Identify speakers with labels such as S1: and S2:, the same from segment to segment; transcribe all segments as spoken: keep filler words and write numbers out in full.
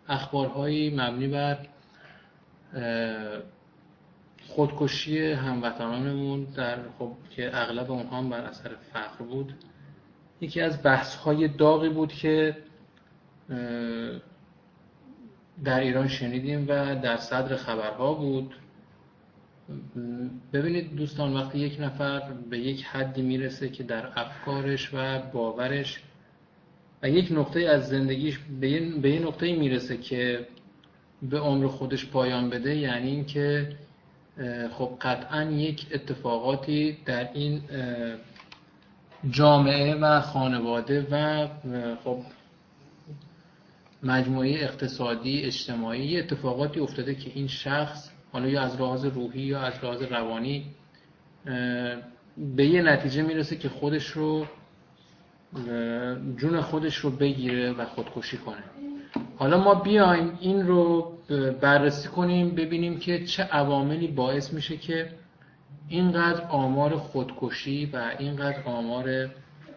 S1: اخبارهایی مبنی بر خودکشی هموطنانمون در خب که اغلب اونها هم بر اثر فقر بود، یکی از بحث‌های داغی بود که در ایران شنیدیم و در صدر خبرها بود. ببینید دوستان، وقتی یک نفر به یک حدی میرسه که در افکارش و باورش و یک نقطه از زندگیش به یه نقطه میرسه که به عمر خودش پایان بده، یعنی این که خب قطعاً یک اتفاقاتی در این جامعه و خانواده و خب مجموعه اقتصادی اجتماعی اتفاقاتی افتاده که این شخص حالا یا از لحاظ روحی یا از لحاظ روانی به یه نتیجه میرسه که خودش رو جون خودش رو بگیره و خودکشی کنه. حالا ما بیایم این رو بررسی کنیم، ببینیم که چه عواملی باعث میشه که اینقدر آمار خودکشی و اینقدر آمار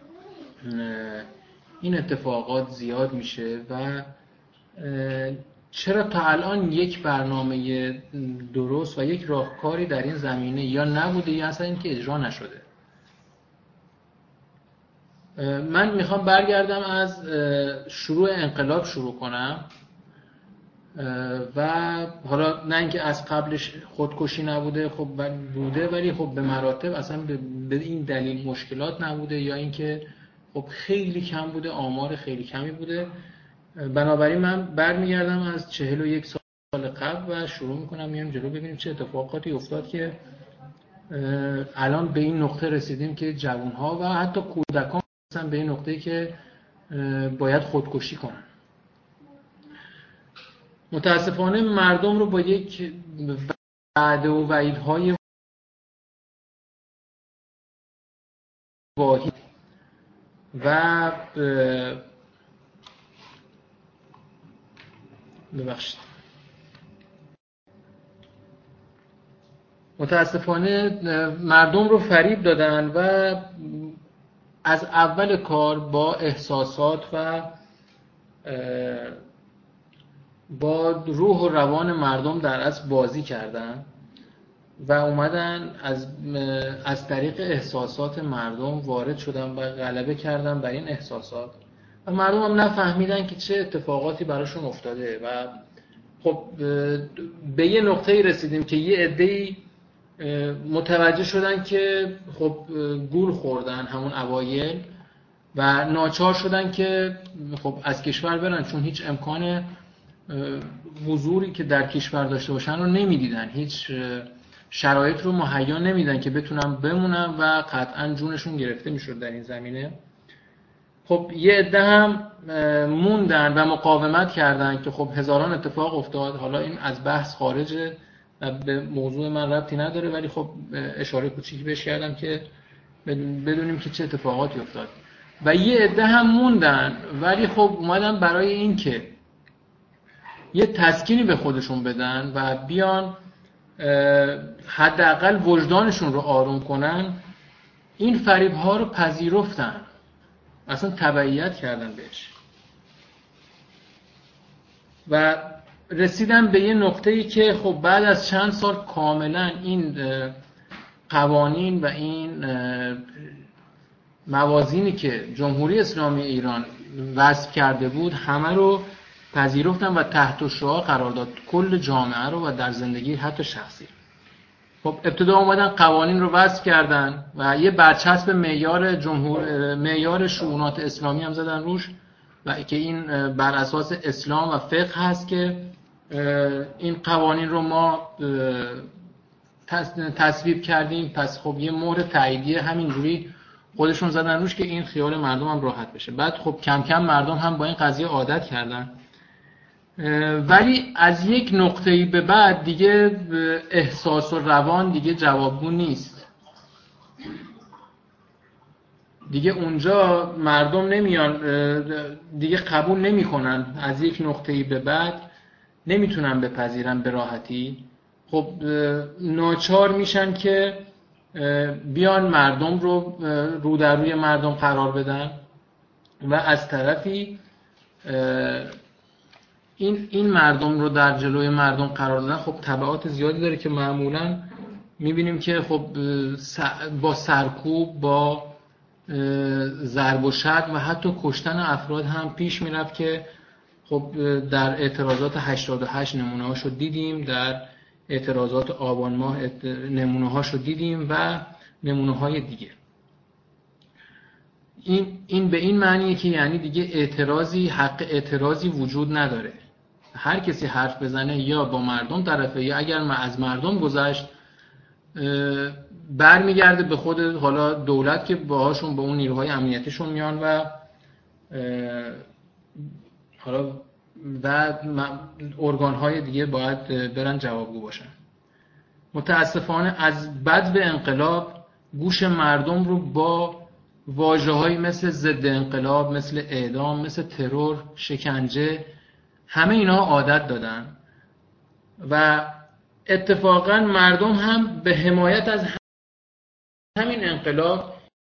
S1: این اتفاقات زیاد میشه و چرا تا الان یک برنامه درست و یک راهکاری در این زمینه یا نبوده یا اصلا اینکه اجرا نشده. من میخوام برگردم از شروع انقلاب شروع کنم و حالا نه اینکه از قبلش خودکشی نبوده، خب بوده، ولی خب به مراتب اصلا به این دلیل مشکلات نبوده یا اینکه خب خیلی کم بوده، آمار خیلی کمی بوده. بنابراین من برمیگردم از چهل و یک سال قبل و شروع میکنم میام جلو ببینیم چه اتفاقاتی افتاد که الان به این نقطه رسیدیم که جوانها و حتی کودکان مثلا به این نقطه‌ای که باید خودکشی کنن. متاسفانه مردم رو با یک وعده و وعیدهای واهی و ببخشید متاسفانه مردم رو فریب دادن و از اول کار با احساسات و با روح و روان مردم در اصل بازی کردن و اومدن از از طریق احساسات مردم وارد شدن و غلبه کردن بر این احساسات و مردم هم نفهمیدن که چه اتفاقاتی براشون افتاده و خب به یه نقطه‌ای رسیدیم که یه عده‌ای متوجه شدن که خب گول خوردن همون اوایل و ناچار شدن که خب از کشور برن، چون هیچ امکان حضوری که در کشور داشته باشن رو نمیدیدن، هیچ شرایط رو مهیا نمیدن که بتونن بمونن و قطعا جونشون گرفته میشد در این زمینه. خب یه عده هم موندن و مقاومت کردن که خب هزاران اتفاق افتاد. حالا این از بحث خارجه و به موضوع من ربطی نداره، ولی خب اشاره کوچیکی بهش کردم که بدونیم که چه اتفاقاتی افتاد. و یه عده هم موندن ولی خب اومدن برای این که یه تسکینی به خودشون بدن و بیان حداقل وجدانشون رو آروم کنن، این فریب ها رو پذیرفتن، اصلا تبعیت کردن بهش و رسیدن به یه نقطه‌ای که خب بعد از چند سال کاملا این قوانین و این موازینی که جمهوری اسلامی ایران وضع کرده بود همه رو پذیرفتن و تحت شعار قرار داد کل جامعه رو و در زندگی حتی شخصی. خب ابتدا اومدن قوانین رو وضع کردن و یه برچسب معیار جمهور معیار شؤونات اسلامی هم زدن روش و که این بر اساس اسلام و فقه هست که این قوانین رو ما تصویب کردیم، پس خب یه مهر تاییدیه همینجوری خودشون زدن روش که این خیال مردم هم راحت بشه. بعد خب کم کم مردم هم با این قضیه عادت کردن، ولی از یک نقطه‌ای به بعد دیگه احساس و روان دیگه جوابگو نیست. دیگه اونجا مردم نمیان، دیگه قبول نمی‌کنن، از یک نقطه‌ای به بعد نمیتونن بپذیرن به راحتی. خب ناچار میشن که بیان مردم رو رو در روی مردم قرار بدن و از طرفی این این مردم رو در جلوی مردم قرار دادن خب تبعات زیادی داره که معمولاً می‌بینیم که خب با سرکوب، با ضرب و شتم و حتی کشتن افراد هم پیش میرفت که خب در اعتراضات هشتاد و هشت نمونه هاشو دیدیم، در اعتراضات آبان ماه نمونه هاشو دیدیم و نمونه های دیگه. این این به این معنیه که یعنی دیگه اعتراضی، حق اعتراضی وجود نداره. هر کسی حرف بزنه یا با مردم طرفه یا اگر ما از مردم گذشت برمیگرده به خود حالا دولت که باهاشون، با اون نیروهای امنیتیشون میان و حالا و ارگان‌های دیگه باید برن جوابگو باشن. متاسفانه از بد به انقلاب گوش مردم رو با واژه‌هایی مثل ضد انقلاب، مثل اعدام، مثل ترور، شکنجه، همه اینا عادت دادن و اتفاقا مردم هم به حمایت از همین انقلاب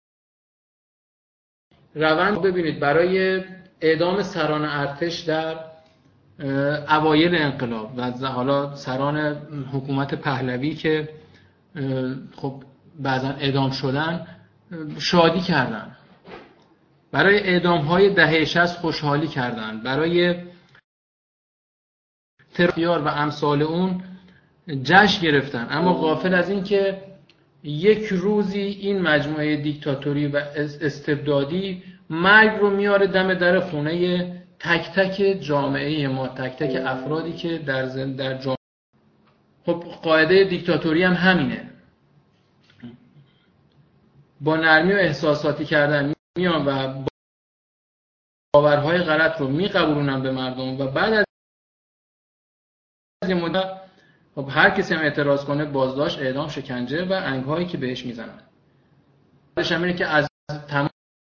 S1: روند ببینید برای اعدام سران ارتش در اوایل انقلاب و حالا سران حکومت پهلوی که خب بعضا اعدام شدن شادی کردن، برای اعدام های دهه شصت خوشحالی کردن، برای ترور و امثال اون جشن گرفتن، اما غافل از این که یک روزی این مجموعه دیکتاتوری و استبدادی مرگ رو میاره دم در خونه تک تک جامعه ما، تک تک افرادی که در زند در جامعه. خب قاعده دیکتاتوری هم همینه، با نرمی و احساساتی کردن میان و باورهای غلط رو میقبولونن به مردم و بعد از این مدت خب هر کسی هم اعتراض کنه بازداشت، اعدام، شکنجه و انگ‌هایی که بهش میزنن. بعدش هم اینه که از تمام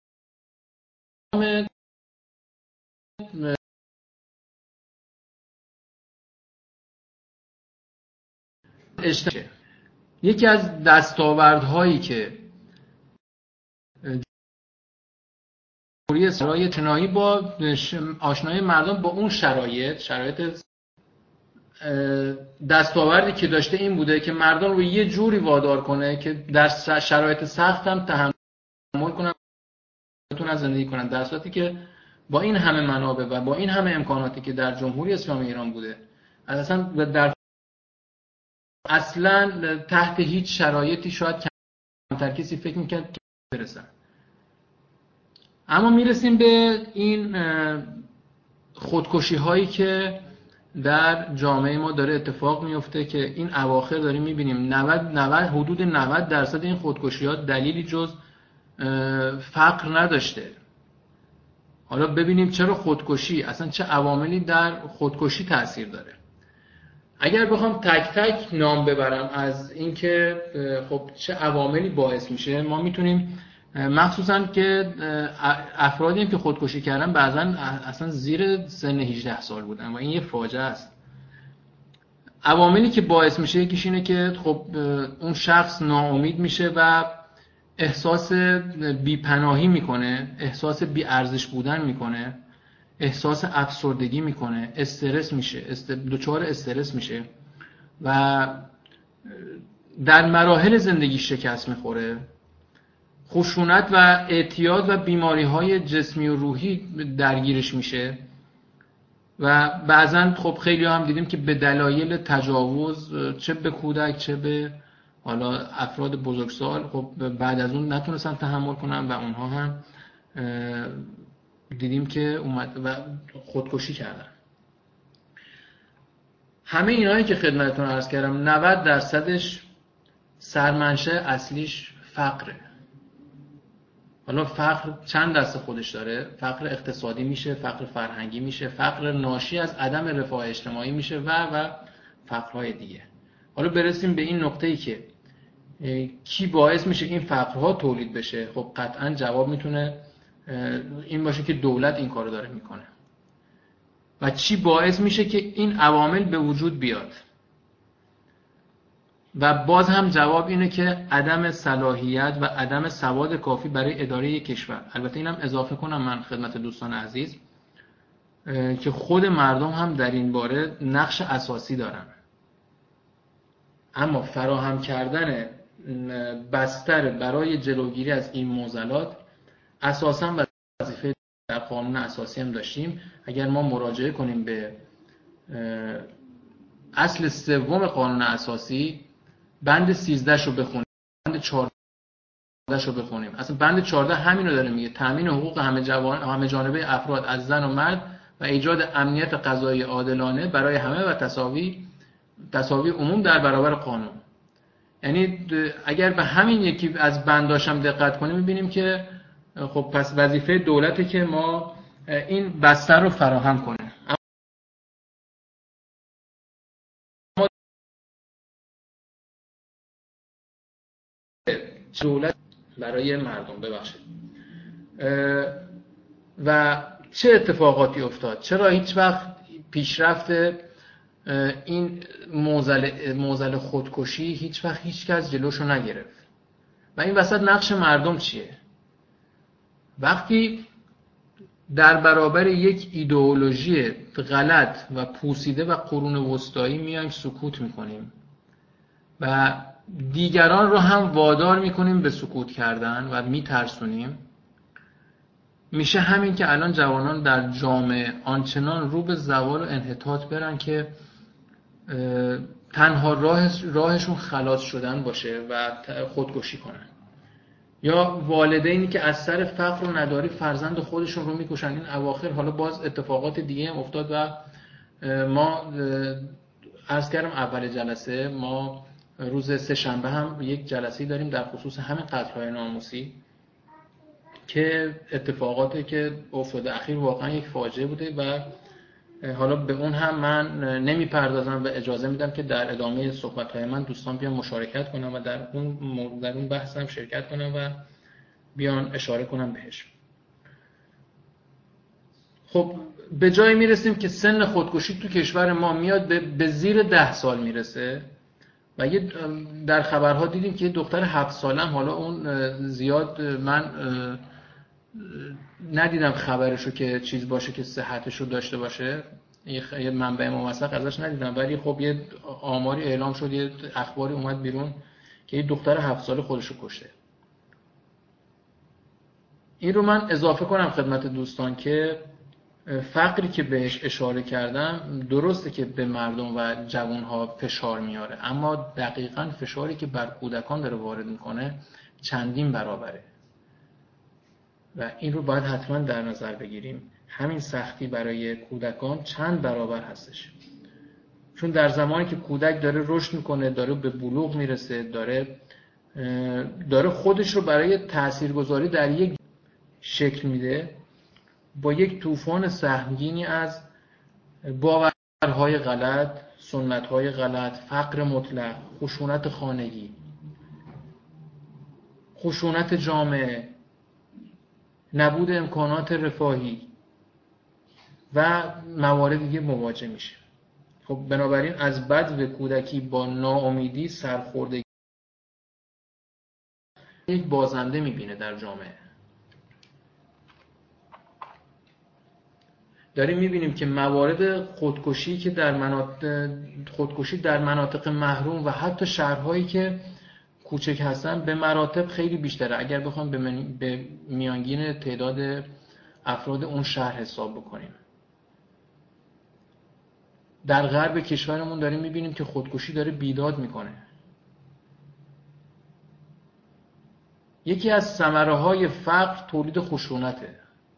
S1: اجتماع یکی از دستاوردهایی که جمهوری اسلامی چنایی با آشنایی مردم با اون شرایط شرایط دستاوردی که داشته این بوده که مردم رو یه جوری وادار کنه که در شرایط سخت هم تحمل کنن، بتونن زندگی کنن، در صورتی که با این همه منابع و با این همه امکاناتی که در جمهوری اسلامی ایران بوده اصلا در اصلا تحت هیچ شرایطی شاید کمتر کسی فکر میکرد که برسن. اما میرسیم به این خودکشی هایی که در جامعه ما داره اتفاق میفته که این اواخر داریم میبینیم نود نود حدود نود درصد این خودکشی ها دلیلی جز فقر نداشته. حالا ببینیم چرا خودکشی، اصلا چه عواملی در خودکشی تاثیر داره. اگر بخوام تک تک نام ببرم از اینکه خب چه عواملی باعث میشه، ما میتونیم مخصوصا که افرادی که خودکشی کردن بعضا اصلا زیر سن هجده سال بودن و این یه فاجعه است. عواملی که باعث میشه یکیش اینه که خب اون شخص ناامید میشه و احساس بی‌پناهی میکنه، احساس بی‌ارزش بودن میکنه، احساس افسردگی میکنه، استرس میشه، است... دچار استرس میشه و در مراحل زندگی شکست میخوره، خشونت و اعتیاد و بیماری‌های جسمی و روحی درگیرش میشه و بعضن خب خیلی هم دیدیم که به دلایل تجاوز چه به کودک چه به حالا افراد بزرگسال خب بعد از اون نتونستن تحمل کنن و اونها هم دیدیم که اومد و خودکشی کردن. همه اینایی که خدمتتون عرض کردم نود درصدش سرمنشأ اصلیش فقره. حالا فقر چند دسته خودش داره، فقر اقتصادی میشه، فقر فرهنگی میشه، فقر ناشی از عدم رفاه اجتماعی میشه و و فقرهای دیگه. حالا برسیم به این نقطه‌ای که کی باعث میشه این فقرها تولید بشه. خب قطعا جواب میتونه این باشه که دولت این کارو داره میکنه. و چی باعث میشه که این عوامل به وجود بیاد؟ و باز هم جواب اینه که عدم صلاحیت و عدم سواد کافی برای اداره یک کشور. البته اینم اضافه کنم من خدمت دوستان عزیز، که خود مردم هم در این باره نقش اساسی دارن. اما فراهم کردن بستر برای جلوگیری از این معضلات اساساً وظیفه در قانون اساسی هم داشتیم. اگر ما مراجعه کنیم به اصل سوم قانون اساسی، بند سیزده شو بخونیم، بند چهارده شو بخونیم، اصلا بند چهارده همین رو داره میگه: تامین حقوق همه جوان همه جانبه افراد از زن و مرد و ایجاد امنیت قضایی عادلانه برای همه و تساوی تساوی عموم در برابر قانون. یعنی اگر به همین یکی از بنداش هم دقت کنیم میبینیم که خب پس وظیفه دولته که ما این بستر رو فراهم کنه. اما دولت برای مردم ببخشید و چه اتفاقاتی افتاد؟ چرا هیچ وقت پیشرفت این معضل معضل خودکشی هیچ وقت هیچ کس جلوشو نگرفت؟ و این وسط نقش مردم چیه؟ وقتی در برابر یک ایدئولوژی غلط و پوسیده و قرون وسطایی میایم سکوت میکنیم و دیگران رو هم وادار میکنیم به سکوت کردن و میترسونیم، میشه همین که الان جوانان در جامعه آنچنان رو به زوال و انحطاط برن که تنها راه راهشون خلاص شدن باشه و خودکشی کنن، یا والدینی که از سر فقر و نداری فرزند خودشون رو میکشن. این اواخر حالا باز اتفاقات دیگه هم افتاد و ما عرض کردم اول جلسه ما روز سه شنبه هم یک جلسه داریم در خصوص همین قتل‌های ناموسی که اتفاقاتی که افتاده اخیر واقعا یک فاجعه بوده و حالا به اون هم من نمیپردازم و اجازه میدم که در ادامه صحبت‌های من دوستان بیان مشارکت کنم و در اون در اون بحث هم شرکت کنم و بیان اشاره کنم بهش. خب به جایی میرسیم که سن خودکشی تو کشور ما میاد به زیر ده سال میرسه و یه در خبرها دیدیم که یه دختر هفت ساله هم، حالا اون زیاد من ندیدم خبرشو که چیز باشه که صحتشو داشته باشه، یه منبع موثق ازش ندیدم، ولی خب یه آماری اعلام شد، یه اخباری اومد بیرون که یه دختر هفت ساله خودشو کشته. این رو من اضافه کنم خدمت دوستان که فقری که بهش اشاره کردم درسته که به مردم و جوانها فشار میاره، اما دقیقاً فشاری که بر کودکان داره وارد میکنه چندین برابره و این رو باید حتما در نظر بگیریم. همین سختی برای کودکان چند برابر هستش، چون در زمانی که کودک داره رشد میکنه، داره به بلوغ میرسه، داره داره خودش رو برای تاثیرگذاری در یک شکل میده، با یک طوفان سهمگینی از باورهای غلط، سنتهای غلط، فقر مطلق، خشونت خانگی، خشونت جامعه، نبود امکانات رفاهی و موارد دیگه مواجه میشه. خب بنابراین از بدو کودکی با ناامیدی، سرخوردگی یک بازنده میبینه در جامعه. داریم میبینیم که موارد خودکشی که در مناطق خودکشی در مناطق محروم و حتی شهرهایی که کوچک هستن به مراتب خیلی بیشتره اگر بخوام به, من... به میانگین تعداد افراد اون شهر حساب بکنیم. در غرب کشورمون داریم میبینیم که خودکشی داره بیداد میکنه. یکی از ثمره‌های فقر تولید خشونته.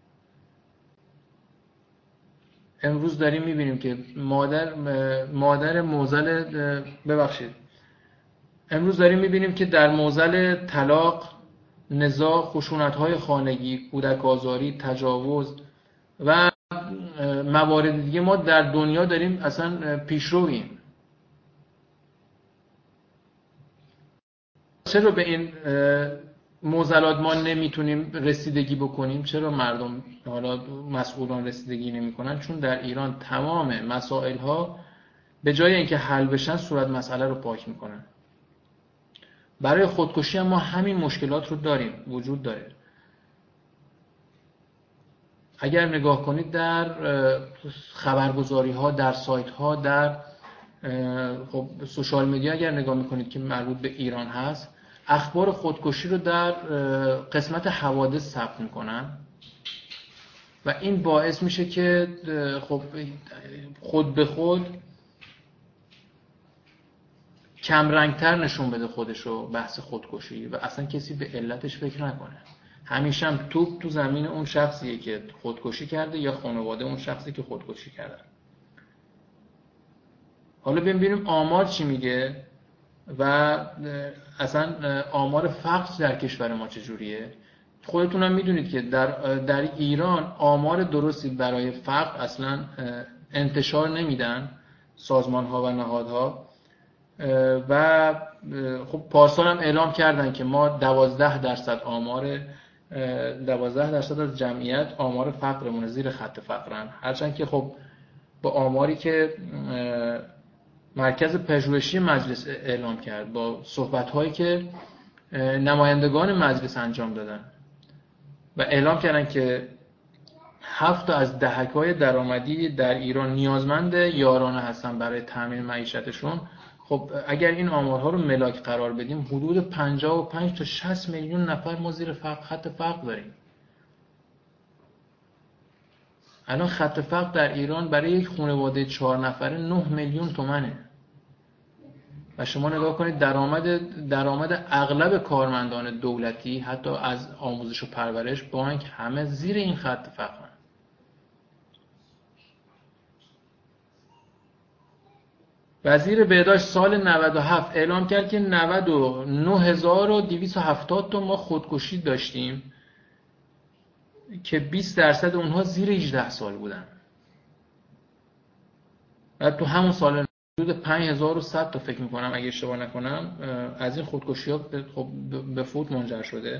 S1: امروز داریم میبینیم که مادر مادر معضل ببخشید امروز داریم میبینیم که در معضل طلاق، نزاع، خشونت‌های خانگی، کودک آزاری، تجاوز و موارد دیگه ما در دنیا داریم اصلا پیشرویم. چرا به این معضلات ما نمیتونیم رسیدگی بکنیم؟ چرا مردم حالا مسئولان رسیدگی نمیکنن؟ چون در ایران تمام مسائل ها به جای اینکه حل بشن صورت مسئله رو پاک میکنن. برای خودکشی هم ما همین مشکلات رو داریم، وجود داره. اگر نگاه کنید در خبرگزاری ها، در سایت ها، در خب سوشال مدیا اگر نگاه میکنید که مربوط به ایران هست، اخبار خودکشی رو در قسمت حوادث ثبت میکنن و این باعث میشه که خب خود به خود کم رنگتر نشون بده خودشو بحث خودکشی و اصلا کسی به علتش فکر نکنه. همیشه هم توپ تو زمین اون شخصیه که خودکشی کرده یا خانواده اون شخصی که خودکشی کرده. حالا ببینیم آمار چی میگه و اصلا آمار فقر در کشور ما چجوریه. خودتون هم میدونید که در در ایران آمار درستی برای فقر اصلا انتشار نمیدن سازمان ها و نهادها و خب پارسال هم اعلام کردن که ما دوازده درصد آمار دوازده درصد از جمعیت آمار فقرمون زیر خط فقرن، هرچند که خب با آماری که مرکز پژوهشی مجلس اعلام کرد، با صحبت‌هایی که نمایندگان مجلس انجام دادن و اعلام کردن که هفت تا از دهک‌های درآمدی در ایران نیازمند یارانه هستن برای تامین معیشتشون. خب اگر این آمارها رو ملاک قرار بدیم، حدود پنجاه و پنج تا شصت میلیون نفر ما زیر فقر، خط فقر داریم. الان خط فقر در ایران برای یک خانواده چهار نفره نه میلیون تومنه و شما نگاه کنید درآمد درآمد اغلب کارمندان دولتی، حتی از آموزش و پرورش، بانک، همه زیر این خط فقرن. وزیر بهداشت سال نود و هفت اعلام کرد که نود و نه هزار و دویست و هفتاد تا ما خودکشی داشتیم که بیست درصد اونها زیر هجده سال بودن و تو همون سال حدود پنج هزار و صد تا فکر میکنم اگه اشتباه نکنم از این خودکشی ها خب به فوت منجر شده.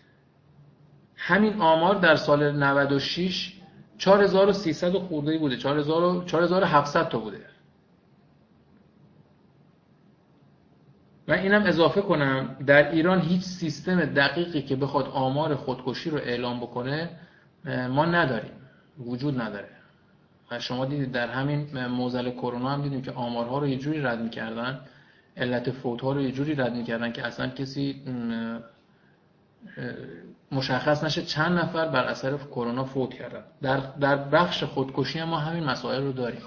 S1: همین آمار در سال نود و شش چهار هزار و سیصد خورده بوده، چهار هزار و هفتصد تا بوده. و اینم اضافه کنم در ایران هیچ سیستم دقیقی که بخواد آمار خودکشی رو اعلام بکنه ما نداریم، وجود نداره. و شما دیدید در همین معضل کرونا هم دیدیم که آمارها رو یه جوری رد می‌کردن، علت فوت‌ها رو یه جوری رد می‌کردن که اصلا کسی مشخص نشه چند نفر بر اثر کرونا فوت کردن. در در بخش خودکشی هم ما همین مسائل رو داریم.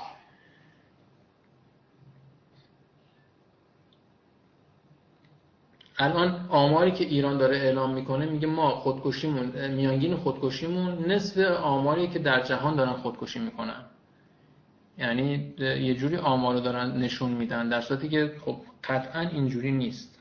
S1: الان آماری که ایران داره اعلام میکنه میگه ما خودکشیمون، میانگین خودکشیمون نصف آماری که در جهان دارن خودکشی میکنن. یعنی یه جوری آمارو دارن نشون میدن در صورتی که خب قطعا اینجوری نیست.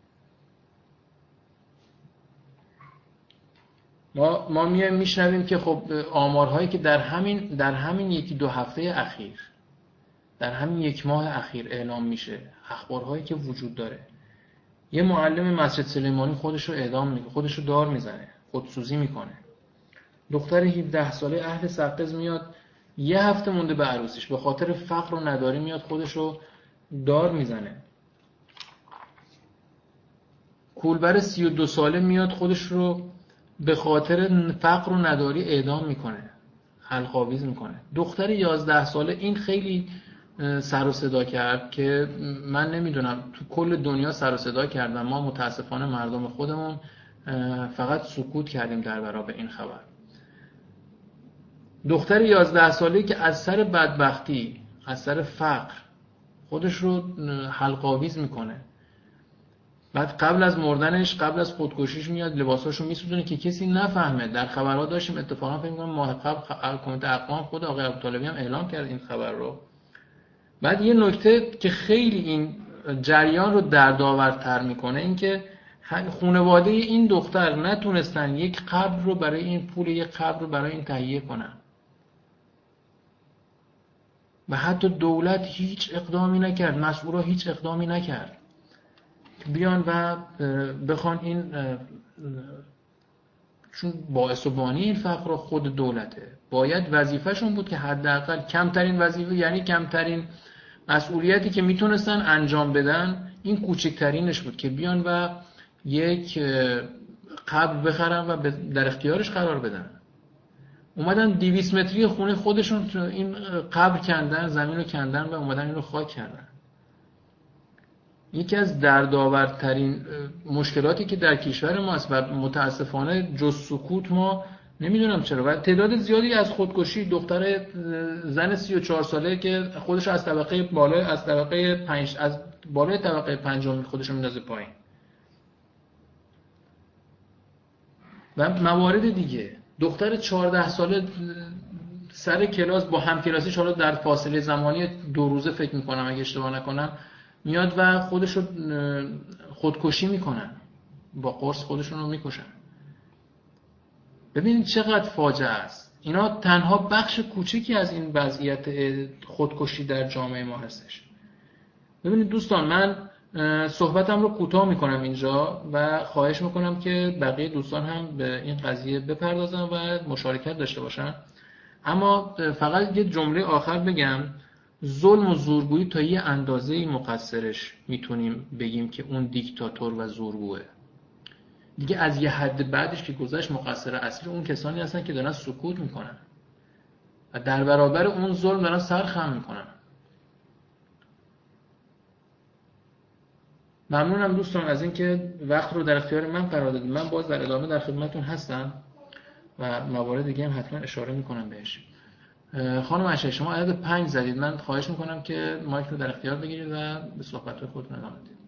S1: ما ما میایم میشنویم که خب آمارهایی که در همین در همین یکی دو هفته اخیر، در همین یک ماه اخیر اعلام میشه، اخبارهایی که وجود داره. یه معلم مسجد سلیمانی خودش رو اعدام میکنه، خودش رو دار میزنه، خودسوزی میکنه. دختر هفده ساله اهل سقز میاد یه هفته مونده به عروسیش، به خاطر فقر و نداری میاد خودش رو دار میزنه. کولبر سی و دو ساله میاد خودش رو به خاطر فقر و نداری اعدام میکنه، حلق‌آویز میکنه. دختر یازده ساله این خیلی سر و صدا کرد که من نمیدونم تو کل دنیا سر و صدا کرد و ما متاسفانه مردم خودمون فقط سکوت کردیم در برابر این خبر. دختر یازده ساله‌ای که از سر بدبختی، از سر فقر خودش رو حلق‌آویز میکنه. بعد قبل از مردنش، قبل از خودکشیش میاد لباساشو میسوزونه که کسی نفهمه. در خبرها داشتیم اتفاقا فکر می‌کنم ماه قبل کمیته اقوام خود آقای ابوطالبی هم اعلام کرد این خبر رو. بعد یه نکته که خیلی این جریان رو دردآورتر میکنه این که خانواده این دختر نتونستن یک قبر رو برای این پول یک قبر رو برای این تهیه کنن و حتی دولت هیچ اقدامی نکرد، مسئولا هیچ اقدامی نکرد بیان و بخوان این، چون باعث و بانی این فقر رو خود دولته، باید وظیفهشون بود که حداقل کمترین وظیفه، یعنی کمترین مسئولیتی که میتونستن انجام بدن این کوچکترینش بود که بیان و یک قبر بخرن و در اختیارش قرار بدن. اومدن دویست متری خونه خودشون تو این قبر کندن، زمین رو کندن و اومدن این رو خاک کردن. یکی از دردآورترین مشکلاتی که در کشور ماست و متاسفانه جز سکوت ما نمیدونم چرا و تعداد زیادی از خودکشی دختر زن سی و چهار ساله که خودش از طبقه بالا از طبقه پنج از بالای طبقه پنجم خودش رو میندازه پایین و موارد دیگه. دختر چهارده ساله سر کلاس با همکلاسیش حالا در فاصله زمانی دو روزه فکر میکنم اگه اشتباه نکنم میاد و خودش رو خودکشی میکنن، با قرص خودشون رو میکشن. ببینید چقدر فاجعه است. اینا تنها بخش کوچکی از این وضعیت خودکشی در جامعه ما هستش. ببینید دوستان، من صحبتم رو کوتاه میکنم اینجا و خواهش میکنم که بقیه دوستان هم به این قضیه بپردازن و مشارکت داشته باشن. اما فقط یه جمله آخر بگم، ظلم و زورگویی تا یه اندازه‌ای مقصرش میتونیم بگیم که اون دیکتاتور و زورگوه. دیگه از یه حد بعدش که گذشت مقصر اصلی اون کسانی هستن که دارن سکوت میکنن و در برابر اون ظلم دارن سر خم میکنن. ممنونم دوستان از اینکه وقت رو در اختیار من قرار دادید. من باز در ادامه در خدمتتون هستم و موارد دیگه هم حتما اشاره میکنم بهش. خانم عشایی شما عدد پنج زدید، من خواهش میکنم که مایک رو در اختیار بگیرید و به صحبت خودتون ادامه بدید.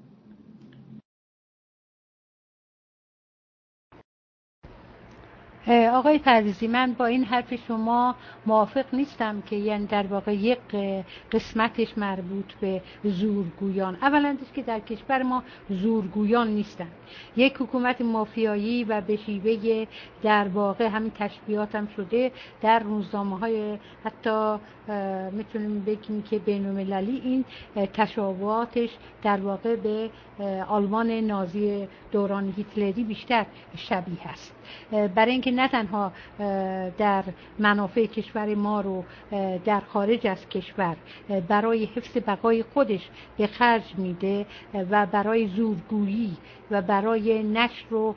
S2: آقای پرویزی، من با این حرف شما موافق نیستم که یعنی در واقع یک قسمتش مربوط به زورگویان. اولا که در کشور ما زورگویان نیستن، یک حکومت مافیایی و به شیوه در واقع همین تشبیهات هم شده در روزنامه‌های حتی میتونیم بگیم که بین‌المللی این تشابهاتش در واقع به آلمان نازی دوران هیتلری بیشتر شبیه است. برای اینکه نه تنها در منافع کشور ما رو در خارج از کشور برای حفظ بقای خودش به خرج میده و برای زورگویی و برای نشر و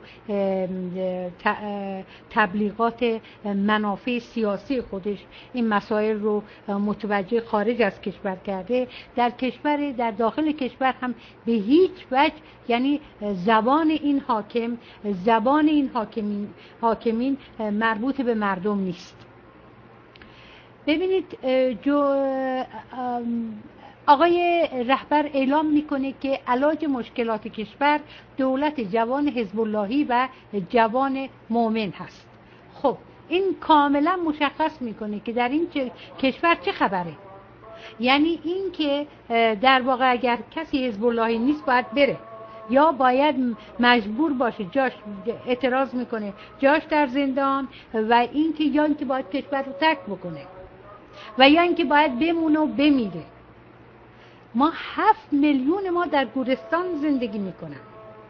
S2: تبلیغات منافع سیاسی خودش این مسائل رو متوجه خارج از کشور کرده، در کشور در داخل کشور هم به هیچ وجه یعنی زبان این حاکم زبان این حاکمین حاکمین مربوط به مردم نیست. ببینید جو آقای رهبر اعلام میکنه که علاج مشکلات کشور دولت جوان حزب اللهی و جوان مؤمن هست. خب این کاملا مشخص میکنه که در این کشور چه خبره. یعنی این که در واقع اگر کسی حزب اللهی نیست باید بره، یا باید مجبور باشه جاش اعتراض میکنه جاش در زندان، و اینکه یا اینکه باید کشور رو ترک بکنه و یا اینکه باید بمونه و بمیره. ما هفت میلیون ما در گورستان زندگی میکنن.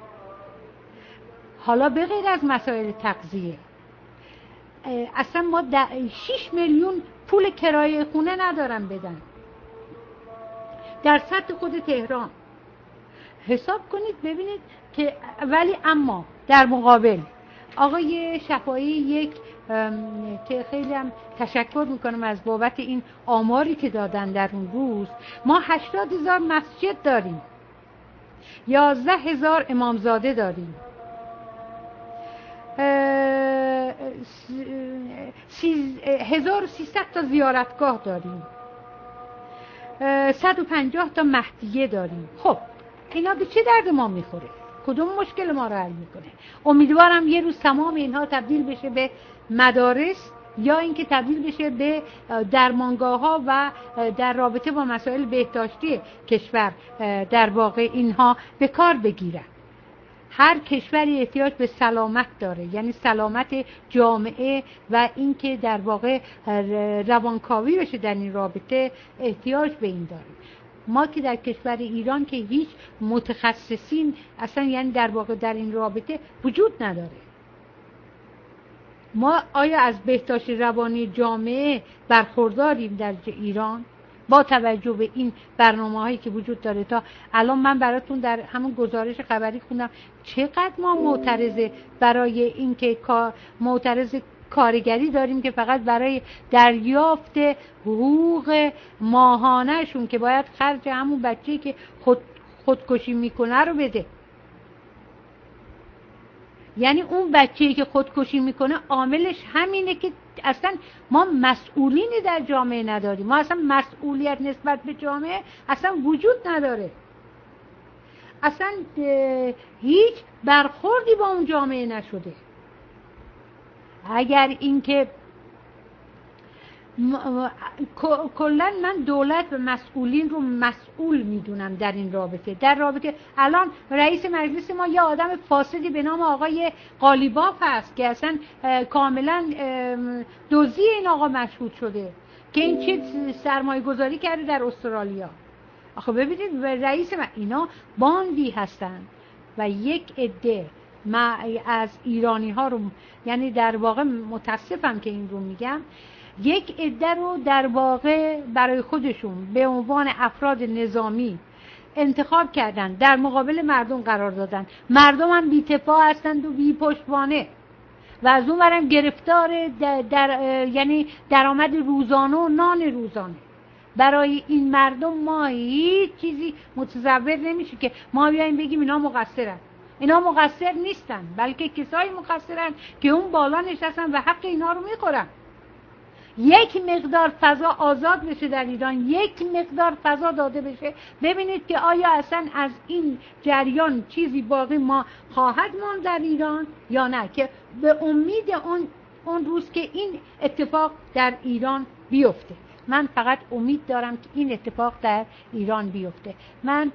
S2: حالا به غیر از مسائل تغذیه اصلا ما شش میلیون پول کرایه خونه ندارن بدن در سطح خود تهران. حساب کنید ببینید که ولی اما در مقابل آقای شفایی یک که خیلی هم تشکر میکنم از بابت این آماری که دادن در اون روز، ما هشتاد هزار مسجد داریم، یازده هزار امامزاده داریم، هزار و سیصد تا زیارتگاه داریم، صد و پنجاه تا مهدیه داریم. خب اینا به چه درد ما میخوره؟ کدوم مشکل ما رو حل میکنه؟ امیدوارم یه روز تمام اینها تبدیل بشه به مدارس یا اینکه تبدیل بشه به درمانگاه ها و در رابطه با مسائل بهداشتی کشور در واقع اینها به کار بگیرن. هر کشوری احتیاج به سلامت داره، یعنی سلامت جامعه و اینکه در واقع روانکاوی بشه در این رابطه احتیاج به این داره. ما که در کشور ایران که هیچ متخصصین اصلا یعنی در واقع در این رابطه وجود نداره. ما آیا از بهداشت روانی جامعه برخورداریم در ایران با توجه به این برنامه هایی که وجود داره؟ تا الان من براتون در همون گزارش خبری خوندم چقدر ما معترض برای اینکه معترض کارگری داریم که فقط برای دریافت حقوق ماهانه‌شون که باید خرج همون بچه‌ای که خود خودکشی میکنه رو بده. یعنی اون بچه‌ای که خودکشی میکنه عاملش همینه که اصلا ما مسئولینی در جامعه نداریم. ما اصلا مسئولیت نسبت به جامعه اصلا وجود نداره. اصلا هیچ برخوردی با اون جامعه نشده. اگر اینکه کلا من دولت و مسئولین رو مسئول میدونم در این رابطه. در رابطه الان رئیس مجلس ما یه آدم فاسدی به نام آقای قالیباف هست که اصلا کاملا دزدی این آقا مشهود شده که این چه سرمایه گذاری کرده در استرالیا. آخه ببینید رئیس ما اینا باندی هستن و یک عده ما از ایرانی ها رو، یعنی در واقع متاسفم که این رو میگم، یک عده رو در واقع برای خودشون به عنوان افراد نظامی انتخاب کردن، در مقابل مردم قرار دادن. مردم هم بی‌دفاع هستند و بی پشتوانه و از اون برم گرفتار در, در یعنی درآمد روزانه و نان روزانه. برای این مردم ما هیچ چیزی متصور نمیشه که ما بیایم بگیم اینا مقصرن. اینا مقصر نیستن، بلکه کسایی مقصرن که اون بالا نشستن و حق اینا رو میخورن. یک مقدار فضا آزاد بشه در ایران، یک مقدار فضا داده بشه، ببینید که آیا اصلا از این جریان چیزی باقی ما خواهد ماند در ایران یا نه، که به امید اون اون روز که این اتفاق در ایران بیفته. من فقط امید دارم که این اتفاق در ایران بیفته. من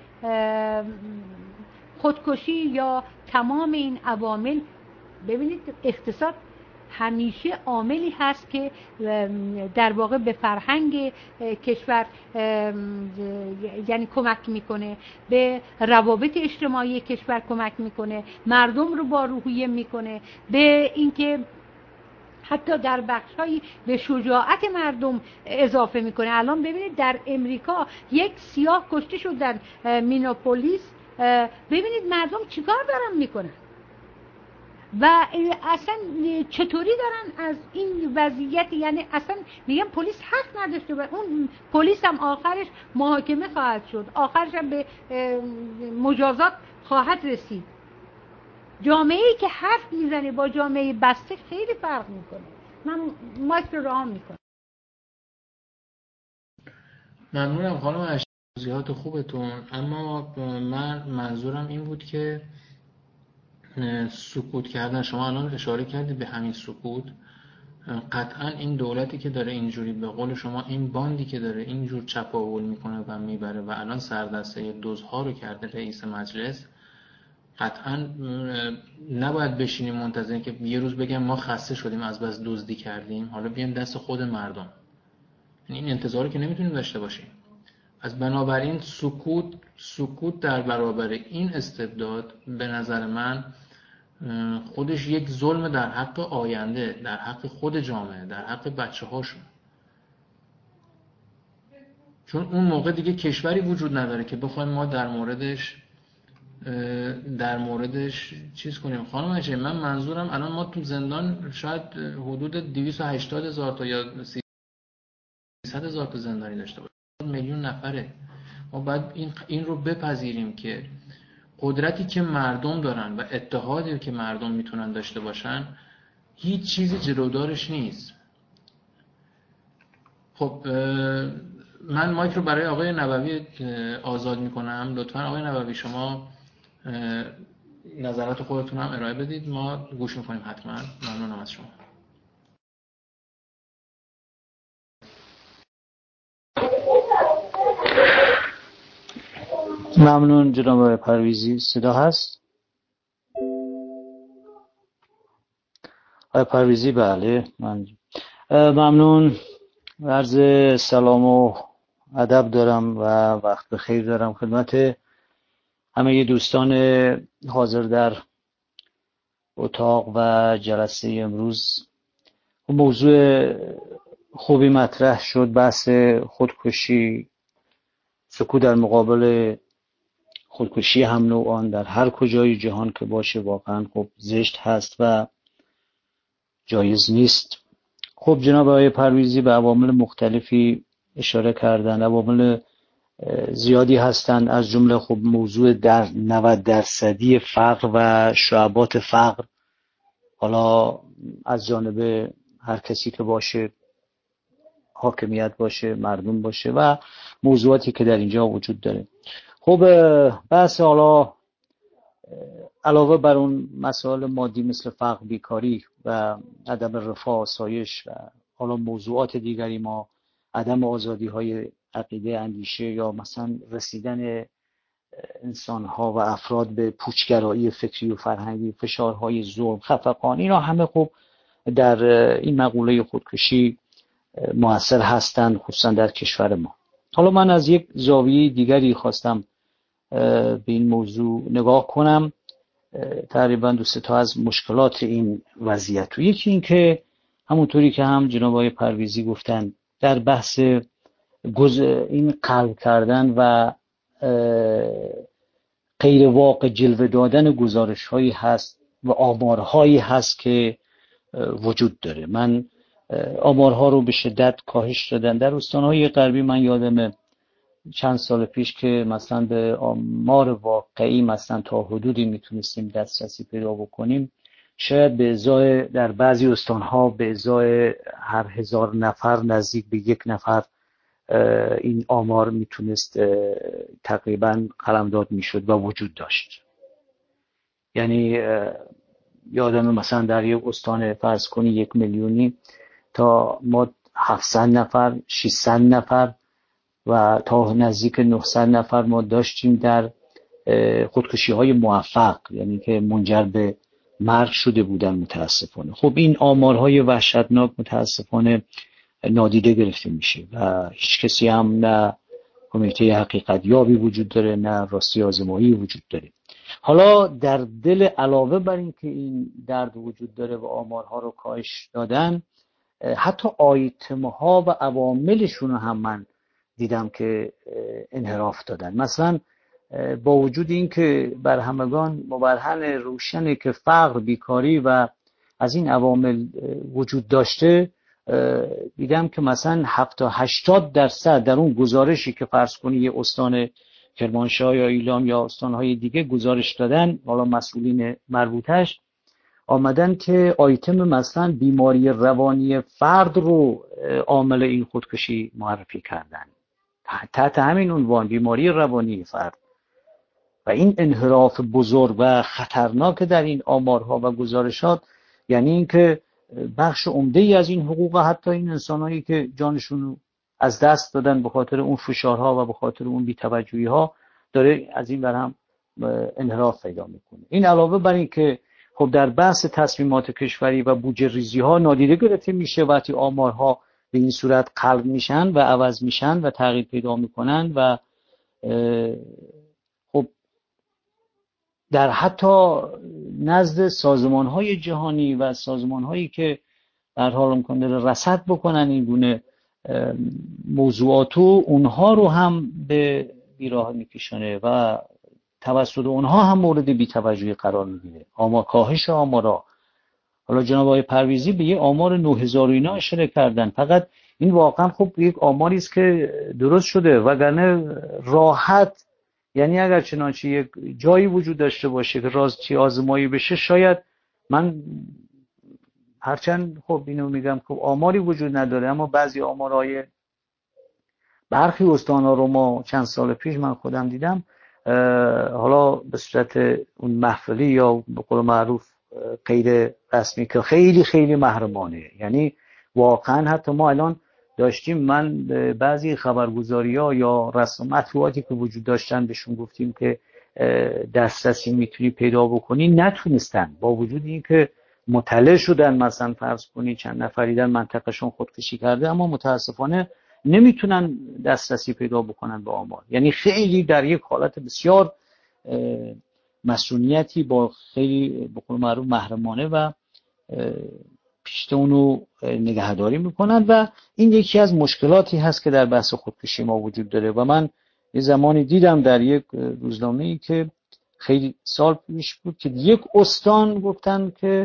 S2: خودکشی یا تمام این عوامل، ببینید اقتصاد همیشه عاملی هست که در واقع به فرهنگ کشور یعنی کمک میکنه، به روابط اجتماعی کشور کمک میکنه، مردم رو با روحیه میکنه، به اینکه حتی در بخش‌هایی به شجاعت مردم اضافه میکنه. الان ببینید در امریکا یک سیاه کشته شد در مینیاپولیس، ببینید مردم چیکار دارن میکنن و اصلا چطوری دارن از این وضعیت، یعنی اصلا میگم پلیس حق نداشته و اون پلیس هم آخرش محاکمه خواهد شد، آخرش هم به مجازات خواهد رسید. جامعه‌ای که حرف میزنه با جامعه بسته خیلی فرق میکنه. من مایک رو راه میکنم.
S1: ممنونم خانم توضیحات خوبتون، اما من منظورم این بود که سکوت کردن، شما الان اشاره کردید به همین سکوت. قطعا این دولتی که داره اینجوری به قول شما این باندی که داره اینجور چپاول میکنه و میبره و الان سردسته دزدها رو کرده رئیس مجلس، قطعا نباید بشینیم منتظر که یه روز بگم ما خسته شدیم از بس دزدی کردیم حالا بیایم دست خود مردم. این انتظاری که نمیتونیم داشته باشیم. از بنابراین سکوت سکوت در برابر این استبداد به نظر من خودش یک ظلم در حق آینده، در حق خود جامعه، در حق بچه هاشون. چون اون موقع دیگه کشوری وجود نداره که بخوایم ما در موردش در موردش چیز کنیم. خانم عایشه، من منظورم الان ما تو زندان شاید حدود دویست و هشتاد هزار تا یا سیصد هزار تا زندانی داشته باشیم، میلیون نفره. ما باید این این رو بپذیریم که قدرتی که مردم دارن و اتحادی که مردم میتونن داشته باشن هیچ چیزی جلودارش نیست. خب من مایک رو برای آقای نبوی آزاد میکنم. لطفا آقای نبوی شما نظرات خودتون هم ارائه بدید، ما گوش میکنیم حتما. ممنونم از شما.
S3: ممنون جناب پرویزی. صدا هست؟ آقای پرویزی بله. من ممنون. عرض سلام و ادب دارم و وقت بخیر دارم خدمت همه دوستان حاضر در اتاق و جلسه امروز. موضوع خوبی مطرح شد، بحث خودکشی، سکوت در مقابل خودکشی هم نوعان در هر کجای جهان که باشه واقعا خب زشت هست و جایز نیست. خب جناب آقای پرویزی به عوامل مختلفی اشاره کردن، عوامل زیادی هستند، از جمله خب موضوع در نود درصدی فقر و شعبات فقر، حالا از جانب هر کسی که باشه، حاکمیت باشه، مردم باشه و موضوعاتی که در اینجا وجود داره. خب بحث حالا علاوه بر اون مسائل مادی مثل فقر، بیکاری و عدم رفاه، آسایش و حالا موضوعات دیگری، ما عدم آزادی های عقیده، اندیشه یا مثلا رسیدن انسان ها و افراد به پوچگرایی فکری و فرهنگی، فشارهای ظلم، خفقان، اینا همه خب در این مقوله خودکشی مؤثر هستند، خصوصا در کشور ما. حالا من از یک زاویه دیگری خواستم به این موضوع نگاه کنم، تقریبا دو سه تا از مشکلات این وضعیت. و یکی این که همونطوری که هم جناب آقای پرویزی گفتن، در بحث این قلب کردن و غیر واقع جلوه دادن گزارش هایی هست و آمارهایی هست که وجود داره. من آمارها رو به شدت کاهش دادن. در استانهای غربی من یادمه چند سال پیش که مثلا به آمار واقعی مثلا تا حدودی میتونستیم دسترسی پیدا بکنیم، شاید به ازای در بعضی استانها به ازای هر هزار نفر نزدیک به یک نفر این آمار میتونست تقریبا قلمداد میشد و وجود داشت. یعنی یادم مثلا در یک استان فرض کنی یک میلیونی تا ما هفتصد نفر، ششصد نفر و تا نزدیک نهصد نفر ما داشتیم در خودکشی های موفق، یعنی که منجر به مرگ شده بودن متاسفانه. خب این آمارهای وحشتناک متاسفانه نادیده گرفته میشه و هیچ کسی هم نه کمیته حقیقت یابی وجود داره، نه راستی آزمایی وجود داره. حالا در دل علاوه بر این که این درد وجود داره و آمارها رو کاهش دادن، حتی آیتم ها و عواملشون هم من دیدم که انحراف دادن. مثلا با وجود این که بر همگان مبرهن روشنه که فقر، بیکاری و از این عوامل وجود داشته، دیدم که مثلا هفتاد تا هشتاد درصد در اون گزارشی که فرض کنی یه استان کرمانشاه یا ایلام یا استانهای دیگه گزارش دادن، حالا مسئولین مربوطش آمدن که آیتم مثلا بیماری روانی فرد رو عامل این خودکشی معرفی کردن، تحت همین عنوان بیماری روانی فرد. و این انحراف بزرگ و خطرناک در این آمارها و گزارشات یعنی اینکه بخش عمده‌ای از این حقوق حتی این انسانایی که جانشون از دست دادن به خاطر اون فشارها و به خاطر اون بی‌توجهی‌ها داره از این بر هم انحراف پیدا میکنه. این علاوه بر این که خب در بحث تصمیمات کشوری و بودجه ریزی ها نادیده گرفته میشه وقتی آمارها به این صورت قلب میشن و عوض میشن و تغییر پیدا میکنن و خب در حتی نزد سازمان های جهانی و سازمان هایی که در حال امکان رصد بکنن این گونه موضوعاتو، اونها رو هم به بیراه میکشونه و توسط اونها هم مورد بی‌توجهی قرار میگیره. آمار کاهش آمارا، حالا جناب آقای پرویزی به یه آمار نه هزار اینا اشاره کردن، فقط این واقعا خب یک آماری است که درست شده، وگرنه راحت، یعنی اگر چنانچه یک جایی وجود داشته باشه که راستی آزمایی بشه، شاید من هرچند خب اینو میگم خب آماری وجود نداره، اما بعضی آمارهای برخی استان‌ها رو ما چند سال پیش من خودم دیدم، حالا به صورت اون محفلی یا به قول معروف غیر رسمی که خیلی خیلی محرمانه. یعنی واقعا حتی ما الان داشتیم، من بعضی خبرگزاری‌ها یا رسم مطبوعاتی که وجود داشتن بهشون گفتیم که دسترسی میتونی پیدا بکنی، نتونستن، با وجود این که مطلع شدن مثلا فرض کنی چند نفری در منطقهشون خودکشی کرده، اما متاسفانه نمیتونن دسترسی پیدا بکنن به آمار. یعنی خیلی در یک حالت بسیار مسئولیتی با خیلی به قول معروف محرمانه و پیشته اونو نگهداری میکنن و این یکی از مشکلاتی هست که در بحث خودکشی ما وجود داره. و من یه زمانی دیدم در یک روزنامه‌ای که خیلی سال پیش بود که یک استان گفتن که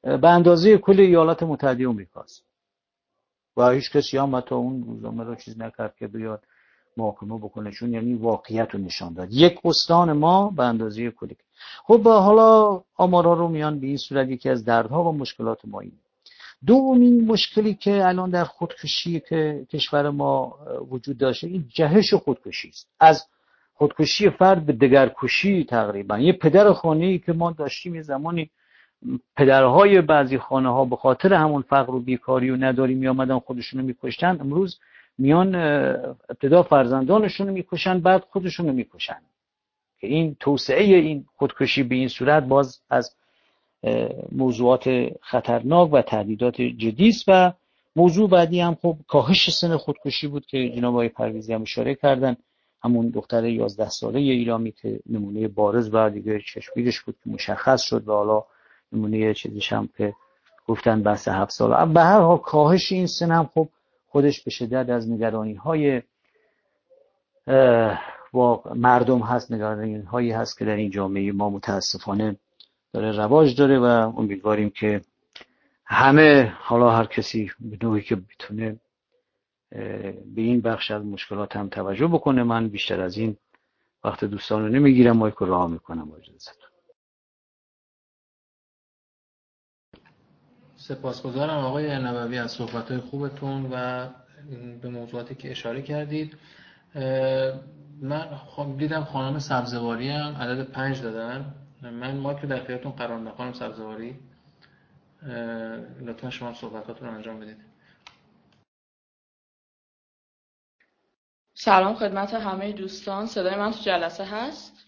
S3: به اندازه کل ایالات متحده آمریکاست و هیچ کسی هم حتی اون روزنامه رو چیز نکرد که بیاد محاکمه بکنه، چون یعنی واقعیت رو نشان داد. یک استان ما به اندازه کلی. خب حالا آمارها رو میان به این صورت، یکی از دردها و مشکلات ما اینه. دومین مشکلی که الان در خودکشی که کشور ما وجود داشته این جهش خودکشی است. از خودکشی فرد به دگرکشی تقریبا. یه پدر خانه‌ای که ما داشتیم یه زمانی، پدرهای بعضی خانه ها به خاطر همون فقر و بیکاری و نداری می آمدن خودشونو میکشتن، امروز میان ابتدا فرزندانشونو میکشن بعد خودشونو میکشن. که این توسعه این خودکشی به این صورت باز از موضوعات خطرناک و تهدیدات جدی است. و موضوع بعدی هم خب کاهش سن خودکشی بود که جناب آقای پرویزی هم اشاره کردن. همون دختر یازده ساله ایرانی که نمونه بارز و دیگه چشمگیرش بود که مشخص شد، و حالا نمونه چیزیش هم که گفتن بحث هفت ساله. به هر حال کاهش این سن هم خب خودش به شدت از نگرانی های مردم هست، نگرانی هایی هست که در این جامعه ما متاسفانه داره رواج داره و امیدواریم که همه، حالا هر کسی به نوعی که بتونه، به این بخش از مشکلات هم توجه بکنه. من بیشتر از این وقت دوستان رو نمیگیرم، مایک رو رها میکنم. با اجازهتون.
S1: سپاسگزارم آقای نبوی از صحبت‌های خوبتون و به موضوعاتی که اشاره کردید. من دیدم خانم سبزواری هم عدد پنج دادن. من مایک رو در اختیارتون قرار میدم. خانم سبزواری لطفا شما صحبتاتون رو انجام بدید.
S4: سلام خدمت همه دوستان. صدای من تو جلسه هست؟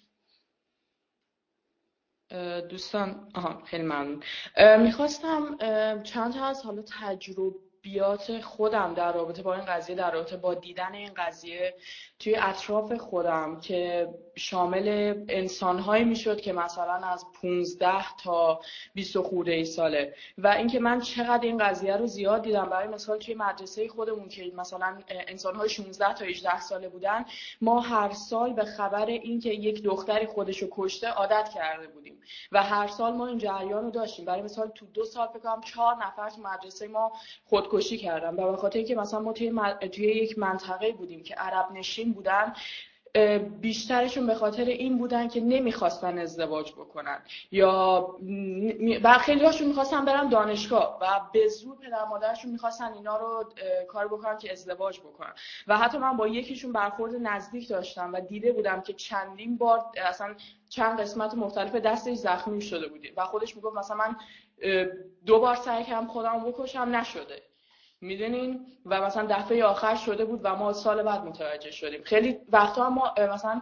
S4: دوستان آها خیلی ممنون. میخواستم چند تا از حالا تجربیات خودم در رابطه با این قضیه، در رابطه با دیدن این قضیه توی اطراف خودم که شامل انسان‌هایی میشد که مثلا از پونزده تا بیست خورده ای ساله، و اینکه من چقدر این قضیه رو زیاد دیدم. برای مثال توی مدرسه خودمون که مثلا انسان‌های شانزده تا هجده ساله بودن، ما هر سال به خبر اینکه یک دختری خودشو کشته عادت کرده بودیم و هر سال ما این جریان رو داشتیم. برای مثال تو دو سال فکر کنم چهار نفر تو مدرسه ما خودکشی کردن و به خاطر اینکه مثلا ما توی, مد... توی یک منطقه بودیم که عرب نشین بودن، بیشترشون به خاطر این بودن که نمیخواستن ازدواج بکنن یا و خیلی هاشون میخواستن برن دانشگاه و به زور پدر مادرشون میخواستن اینا رو کار بکنن که ازدواج بکنن. و حتی من با یکیشون برخورد نزدیک داشتم و دیده بودم که چندین بار اصلا چند قسمت مختلف دستش زخمی شده بود و خودش میگفت مثلا من دو بار سعی کردم خودم بکشم نشده، میدونین، و مثلا دفعه آخر شده بود و ما سال بعد متوجه شدیم. خیلی وقتا ما مثلا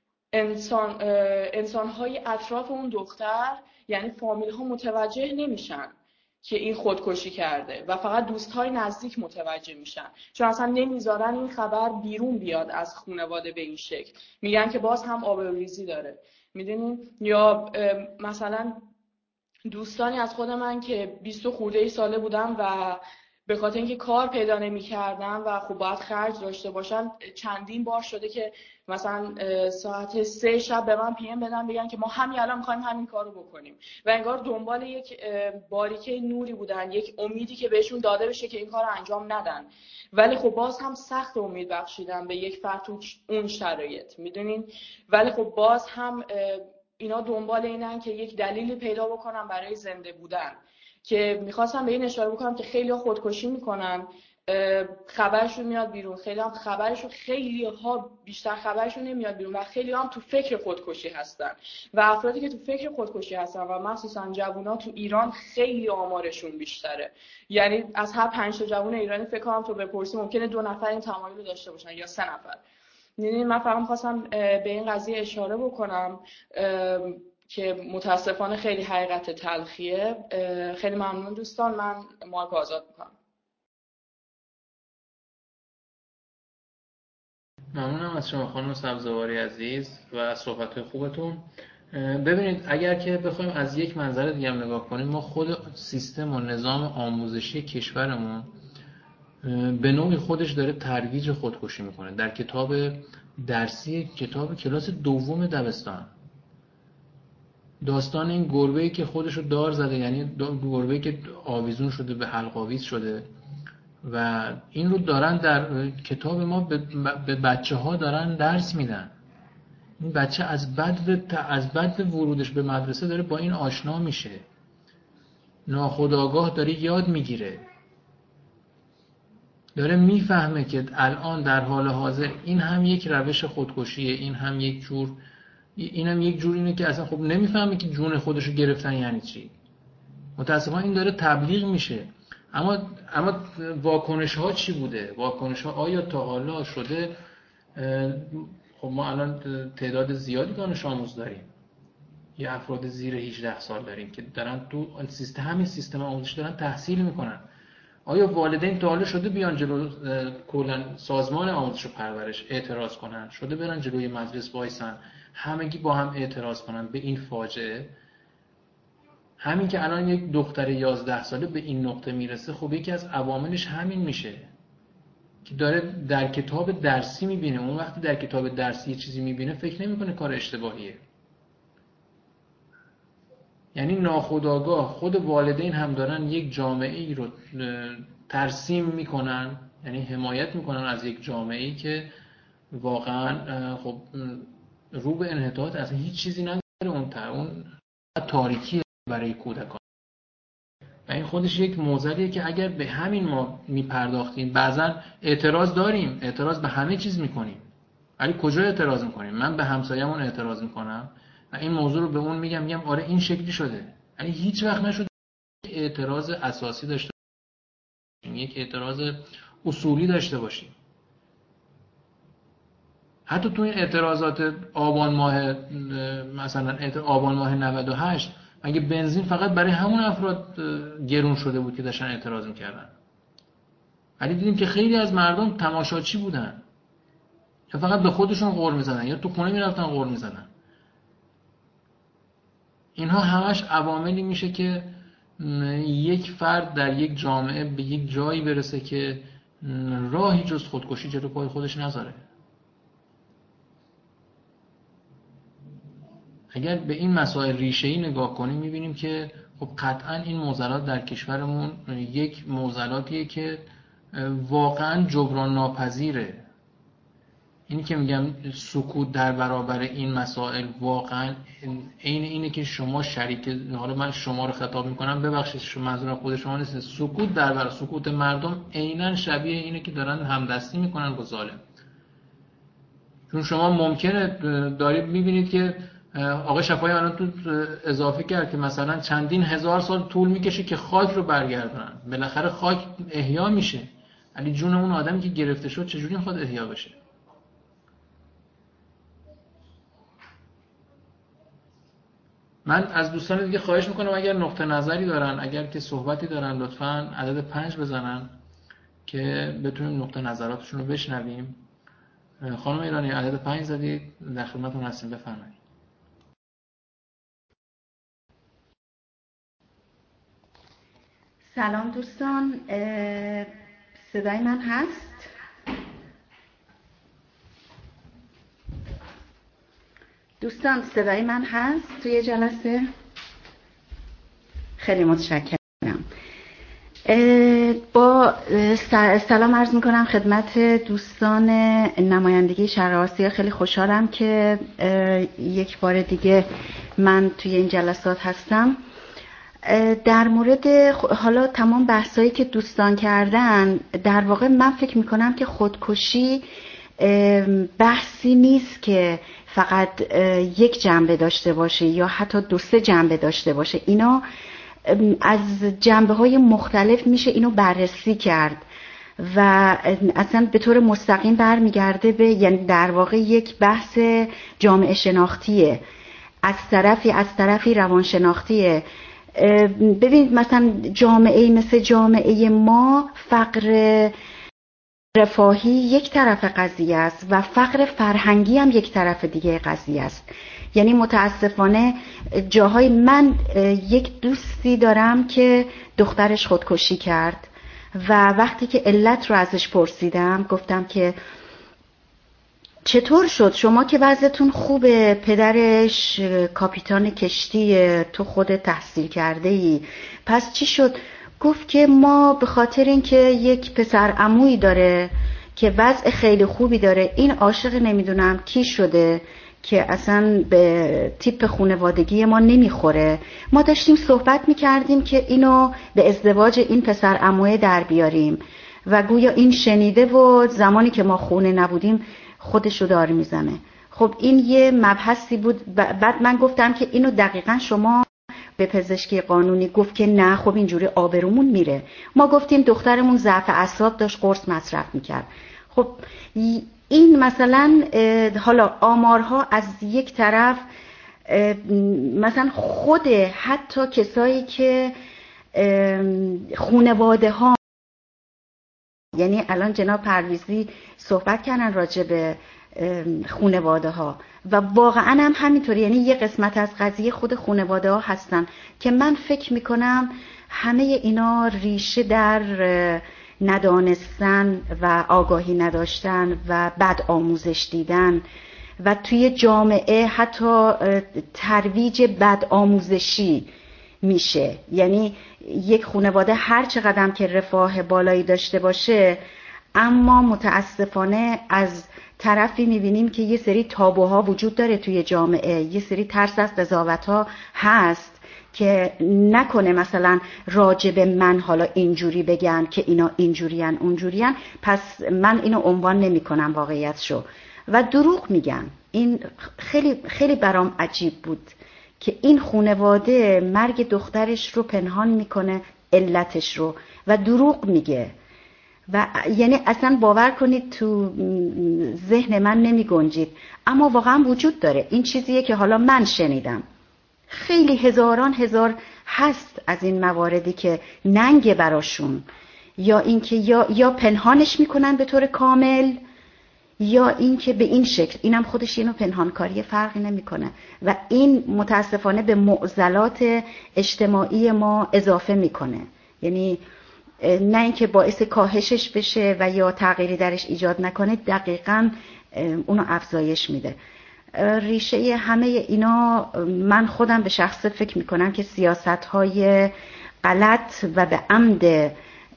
S4: انسان انسان‌های اطراف اون دختر، یعنی فامیل ها متوجه نمیشن که این خودکشی کرده و فقط دوستای نزدیک متوجه میشن، چون اصلا نمیذارن این خبر بیرون بیاد از خانواده به این شکل. میگن که باز هم آبروریزی داره، میدونین. یا مثلا دوستانی از خود من که بیست خورده ای ساله بودن و به خاطر اینکه کار پیدا نمی‌کردن و خب باید خرج داشته باشن، چندین بار شده که مثلا ساعت سه شب به من پی ام بدن بگن که ما همین الان می‌خوایم همین کارو بکنیم و انگار دنبال یک باریکه نوری بودن، یک امیدی که بهشون داده بشه که این کارو انجام ندن. ولی خب باز هم سخت امید بخشیدن به یک فرد تو اون شرایط، میدونین. ولی خب باز هم اینا دنبال اینن که یک دلیلی پیدا بکنن برای زنده بودن. که میخواستم به این اشاره بکنم که خیلی ها خودکشی میکنن، خبرشون میاد بیرون، خیلی هم خبرشون خیلی ها بیشتر خبرشون نمیاد بیرون و خیلی هم تو فکر خودکشی هستن و افرادی که تو فکر خودکشی هستن و مخصوصا جوونا تو ایران خیلی آمارشون بیشتره. یعنی از هر پنج تا جوون ایرانی فکر کنم تو بپرسی ممکنه دو نفر این تمایل رو داشته باشن یا سه نفر. یعنی من فقط خواستم به این قضیه اشاره بکنم که متاسفانه خیلی حقیقت تلخیه. خیلی ممنون دوستان، من مایک آزاد میکنم.
S1: ممنونم از شما خانم سبزواری عزیز و از صحبت‌های خوبتون. ببینید اگر که بخوایم از یک منظر دیگه هم نگاه کنیم، ما خود سیستم و نظام آموزشی کشورمون به نوعی خودش داره ترویج خودکشی میکنه. در کتاب درسی کتاب کلاس دوم دبستان داستان این گربه‌ای که خودشو دار زده، یعنی گربه‌ای که آویزون شده به حلق آویز شده و این رو دارن در کتاب ما به بچه ها دارن درس میدن. این بچه از بد از بد ورودش به مدرسه داره با این آشنا میشه، ناخودآگاه داره یاد میگیره، داره میفهمه که الان در حال حاضر این هم یک روش خودکشیه، این هم یک جور این هم یک جور اینه که اصلا خب نمیفهمه که جون خودشو گرفتن یعنی چی. متاسفانه این داره تبلیغ میشه. اما اما واکنش ها چی بوده؟ واکنش ها آیا تا حالا شده؟ خب ما الان تعداد زیادی دانش آموز داریم، یه افراد زیر هجده سال داریم که دارن تو سیستم همین سیستم آموزش دارن تحصیل میکنن. آیا والدین تا حالا شده بیان جلو کلا سازمان آموزش و پرورش اعتراض کنن؟ شده برن جلوی مجلس وایسن همگی با هم اعتراض کنن به این فاجعه؟ همین که الان یک دختر یازده ساله به این نقطه میرسه، خب یکی از عواملش همین میشه که داره در کتاب درسی میبینه. اون وقتی در کتاب درسی یه چیزی میبینه فکر نمیکنه کار اشتباهیه. یعنی ناخودآگاه خود والدین هم دارن یک جامعه ای رو ترسیم میکنن، یعنی حمایت میکنن از یک جامعه ای که واقعا خب رو به انحطاط اصلا هیچ چیزی نداره، اون اون تاریکی برای کودکان. و این خودش یک معضلیه که اگر به همین ما میپرداختیم، بعضا اعتراض داریم، اعتراض به همه چیز میکنیم، ولی کجا اعتراض میکنیم؟ من به همسایه‌مون اعتراض میکنم و این موضوع رو به اون میگم میگم آره این شکلی شده، ولی هیچ وقت نشده اعتراض اساسی داشته باشیم، یک اعتراض اصولی داشته باشیم. حتی تو این اعتراضات آبان ماه، مثلا آبان ماه نود و هشت، مگه بنزین فقط برای همون افراد گرون شده بود که داشتن اعتراض میکردن؟ ولی دیدیم که خیلی از مردم تماشاچی بودن، یا فقط به خودشون غر میزدن یا تو خونه میرفتن غر میزدن. اینها همش عواملی میشه که یک فرد در یک جامعه به یک جایی برسه که راهی جز خودکشی جلو پای خودش نذاره. اگر به این مسائل ریشه‌ای نگاه کنیم میبینیم که خب قطعا این معضلات در کشورمون یک معضلاتیه که واقعا جبران ناپذیره. اینی که میگم سکوت در برابر این مسائل واقعا عین اینه که شما شریک، حالا من شما رو خطاب میکنم ببخشید شما منظورم خود شما نیست، سکوت در برابر سکوت مردم عیناً شبیه اینه که دارن همدستی میکنن با ظالم. چون شما ممکنه دارید میبینید که آقای شفایی الان تو اضافه کرد که مثلا چندین هزار سال طول میکشه که خاک رو برگردونن، بالاخره خاک احیا میشه، ولی جون اون آدمی که گرفته شد چجوری میخواد احیا بشه؟ من از دوستان دیگه خواهش میکنم اگر نقطه نظری دارن، اگر که صحبتی دارن، لطفاً عدد پنج بزنن که بتونیم نقطه نظراتشون رو بشنویم. خانم ایرانی عدد پنج زدید، در خدمتتون هستیم، بفرمایید.
S5: سلام دوستان، صدای من هست؟ دوستان صدای من هست توی جلسه؟ خیلی متشکرم. با سلام عرض میکنم خدمت دوستان نمایندگی شرق آسیا. خیلی خوشحالم که یک بار دیگه من توی این جلسات هستم. در مورد حالا تمام بحثایی که دوستان کردن، در واقع من فکر میکنم که خودکشی بحثی نیست که فقط یک جنبه داشته باشه یا حتی دو سه جنبه داشته باشه. اینا از جنبه های مختلف میشه اینو بررسی کرد و اصلا به طور مستقیم برمیگرده به، یعنی در واقع یک بحث جامعه شناختیه، از طرفی از طرفی روانشناختیه. ببینید مثلا جامعه مثل جامعه ما، فقر رفاهی یک طرف قضیه است و فقر فرهنگی هم یک طرف دیگه قضیه است. یعنی متاسفانه جاهای، من یک دوستی دارم که دخترش خودکشی کرد و وقتی که علت رو ازش پرسیدم گفتم که چطور شد شما که وضعتون خوبه، پدرش کاپیتان کشتی، تو خود تحصیل کرده ای، پس چی شد؟ گفت که ما به خاطر اینکه یک پسر عمویی داره که وضع خیلی خوبی داره، این عاشق نمیدونم کی شده که اصلا به تیپ خانوادگی ما نمیخوره. ما داشتیم صحبت میکردیم که اینو به ازدواج این پسر عموی در بیاریم و گویا این شنیده و زمانی که ما خونه نبودیم خودشو دار میزنه. خب این یه مبحثی بود. بعد من گفتم که اینو دقیقا شما به پزشکی قانونی گفت که نه، خب اینجوری آبرومون میره. ما گفتیم دخترمون ضعف اعصاب داشت، قرص مصرف میکرد. خب این مثلا حالا آمارها از یک طرف، مثلا خود حتی کسایی که خانواده ها، یعنی الان جناب پرویزی صحبت کردن راجع به خانواده ها و واقعا هم همینطوری، یعنی یه قسمت از قضیه خود خانواده ها هستن که من فکر میکنم همه اینا ریشه در ندانستن و آگاهی نداشتن و بد آموزش دیدن و توی جامعه حتی ترویج بد آموزشی میشه. یعنی یک خانواده هر چقدر که رفاه بالایی داشته باشه، اما متاسفانه از طرفی میبینیم که یه سری تابوها وجود داره توی جامعه، یه سری ترس از قضاوت‌ها هست که نکنه مثلا راجب من حالا اینجوری بگن که اینا اینجورین اونجورین، پس من اینو عنوان نمی کنم واقعیتشو و دروغ میگن. این خیلی خیلی برام عجیب بود که این خانواده مرگ دخترش رو پنهان میکنه، علتش رو، و دروغ میگه و یعنی اصلا باور کنید تو ذهن من نمی گنجید، اما واقعا وجود داره. این چیزیه که حالا من شنیدم. خیلی هزاران هزار هست از این مواردی که ننگ براشون، یا اینکه یا یا پنهانش میکنن به طور کامل، یا اینکه به این شکل. اینم خودش اینو پنهانکاری فرقی نمیکنه و این متاسفانه به معضلات اجتماعی ما اضافه میکنه. یعنی نه اینکه باعث کاهشش بشه و یا تغییری درش ایجاد نکنه، دقیقاً اونو افزایش میده. ریشه همه اینا من خودم به شخص فکر میکنم که سیاست‌های غلط و به عمد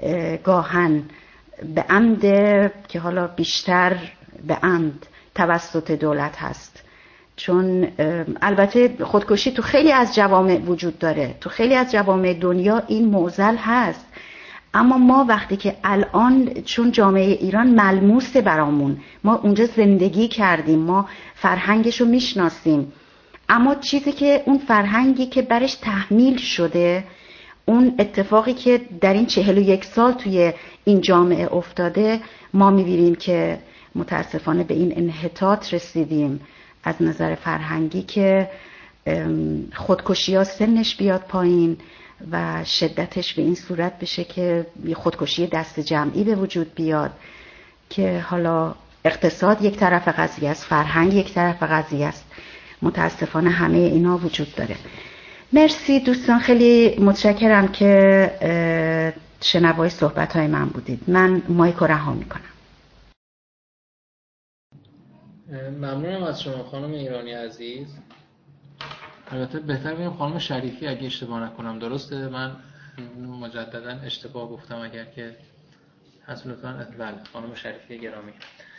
S5: گاهن به عمد که حالا بیشتر به عمد توسط دولت هست. چون البته خودکشی تو خیلی از جوامع وجود داره، تو خیلی از جوامع دنیا این معضل هست، اما ما وقتی که الان چون جامعه ایران ملموسه برامون، ما اونجا زندگی کردیم، ما فرهنگشو میشناسیم، اما چیزی که اون فرهنگی که برش تحمیل شده، اون اتفاقی که در این چهل و یک سال توی این جامعه افتاده، ما میبینیم که متاسفانه به این انحطاط رسیدیم از نظر فرهنگی که خودکشی ها سنش بیاد پایین و شدتش به این صورت بشه که خودکشی دست جمعی به وجود بیاد که حالا اقتصاد یک طرف قضیه است، فرهنگ یک طرف قضیه است. متاسفانه همه اینا وجود داره. مرسی دوستان، خیلی متشکرم که شنوای صحبت‌های من بودید. من مایک رو رها میکنم.
S1: ممنونم از شما خانم ایرانی عزیز. البته بهتر بگم خانم شریفی اگه اشتباه نکنم، درسته؟ من مجددا اشتباه گفتم اگر که هست لطفاً بله خانم شریفی گرامی.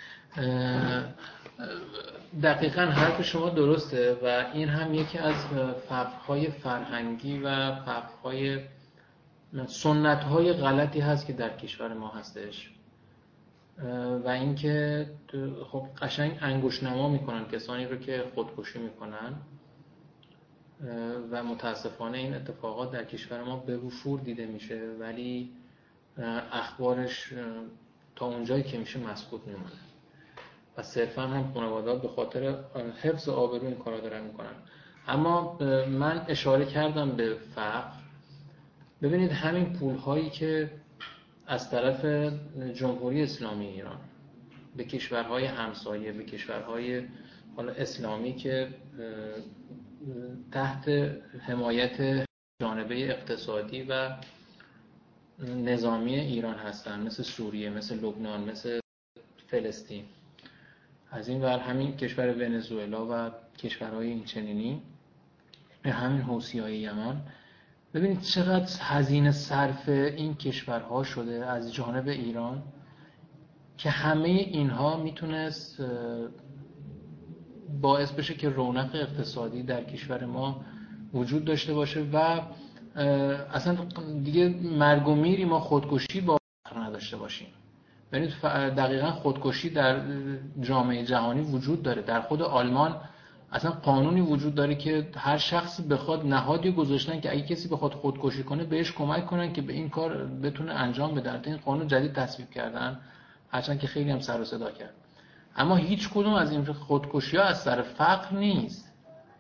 S1: دقیقاً حرف شما درسته و این هم یکی از فقرهای فرهنگی و فقرهای سنت‌های غلطی هست که در کشور ما هستش و اینکه خب قشنگ انگشت نما میکنن کسانی رو که خودکشی میکنن و متاسفانه این اتفاقات در کشور ما به وفور دیده میشه، ولی اخبارش تا اونجایی که میشه مسکوت میمونه و صرفا هم خانواده‌ها به خاطر حفظ آبرو این کارا دارن میکنن. اما من اشاره کردم به فقر. ببینید همین پولهایی که از طرف جمهوری اسلامی ایران به کشورهای همسایه، به کشورهای حالا اسلامی که تحت حمایت جانبه اقتصادی و نظامی ایران هستن، مثل سوریه، مثل لبنان، مثل فلسطین، از این ور همین کشور ونزوئلا و کشورهای این چنینی، همین حوثی‌های یمن، ببینید چقدر هزینه صرف این کشورها شده از جانب ایران که همه اینها میتونست باعث بشه که رونق اقتصادی در کشور ما وجود داشته باشه و اصلا دیگه مرگ و میری ما خودکشی با نداشته باشیم. ببینید دقیقاً خودکشی در جامعه جهانی وجود داره. در خود آلمان اصلا قانونی وجود داره که هر شخصی بخواد، نهادی گذاشتن که اگه کسی بخواد خودکشی کنه بهش کمک کنن که به این کار بتونه انجام بده. این قانون جدید تصویب کردن، هرچند که خیلی هم سر و صدا کرد. اما هیچ کدوم از این خودکشی‌ها از سر فقر نیست.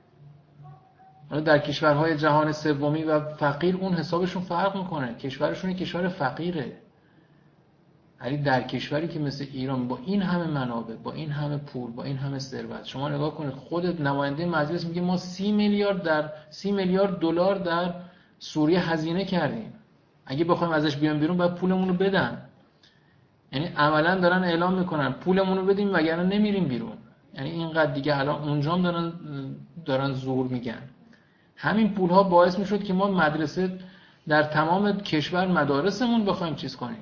S1: در کشورهای جهان سومی و فقیر اون حسابشون فرق میکنه، کشورشون کشور فقیره. ولی در کشوری که مثل ایران با این همه منابع، با این همه پول، با این همه ثروت، شما نگاه کنید خودت نماینده مجلس میگه ما سی میلیارد در سی میلیارد دلار در سوریه هزینه کردیم، اگه بخوایم ازش بیان بیرون باید پولمون رو بدن. یعنی عملا دارن اعلام میکنن پولمون رو بدیم وگرنه نمیریم بیرون. یعنی اینقدر دیگه الان اونجام دارن دارن زور میگن. همین پولها باعث میشد که ما مدرسه در تمام کشور مدارسمون بخوایم چیز کنیم،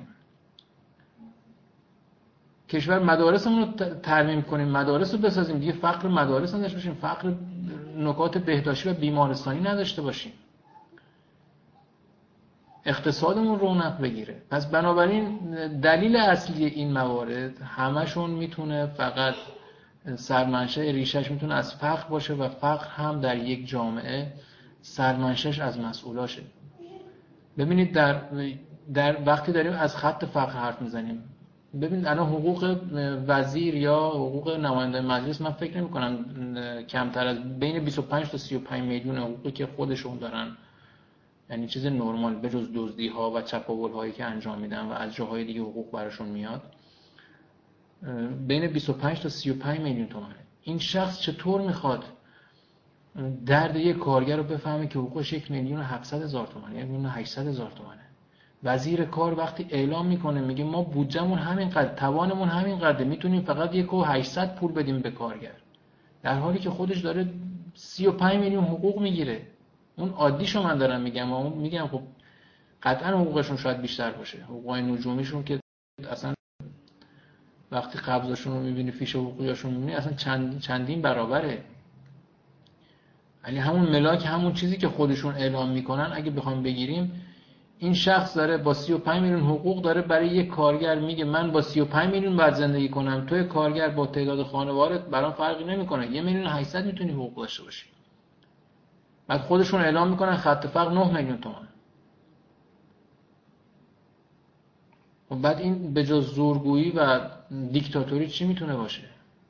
S1: کشور مدارسمون رو ترمیم کنیم، مدارس رو بسازیم، دیگه فقر مدارس نداشته باشیم، فقر نکات بهداشتی و بیمارستانی نداشته باشیم، اقتصادمون رونق بگیره. پس بنابراین دلیل اصلی این موارد همشون میتونه فقط سرمنشأ ریشش میتونه از فقر باشه و فقر هم در یک جامعه سرمنشأش از مسئولاشه. ببینید در در وقتی داریم از خط فقر حرف میزنیم، ببینید الان حقوق وزیر یا حقوق نماینده مجلس من فکر نمی کنم کمتر از بین بیست و پنج تا سی و پنج میلیون حقوقی که خودشون دارن، یعنی چیز نرمال به جز دزدی ها و چپاول هایی که انجام میدن و از جاهای دیگه حقوق براشون میاد، بین بیست و پنج تا سی و پنج میلیون تومانه. این شخص چطور میخواد درد یک کارگر رو بفهمه که حقوقش یک میلیون و هفتصد هزار تومانه، یک میلیون و هشتصد هزار تومانه؟ وزیر کار وقتی اعلام میکنه میگه ما بودجهمون همینقدر، توانمون همینقدره، میتونیم فقط یک و هشتصد پول بدیم به کارگر، در حالی که خودش داره سی و پنج میلیون حقوق میگیره. اون عادیشو من دارم میگم، اون میگم خب قطعا حقوقشون شاید بیشتر باشه، حقوقای نجومیشون که اصلا وقتی قبضشون رو میبینی، فیش حقوقیاشون میبینی، اصلا چند چندین برابره. یعنی همون ملاک، همون چیزی که خودشون اعلام میکنن اگه بخوایم بگیریم، این شخص داره با سی و پنج میلیون حقوق داره برای یک کارگر میگه من با سی و پنج میلیون باید زندگی کنم، توی کارگر با تعداد خانوارت برام فرقی نمیکنه، یک میلیون و هشتصد میتونی حقوق داشته باشی. بعد خودشون اعلام میکنن خط فقر نه میلیون تومان. و بعد این به جز زورگویی و دیکتاتوری چی میتونه باشه؟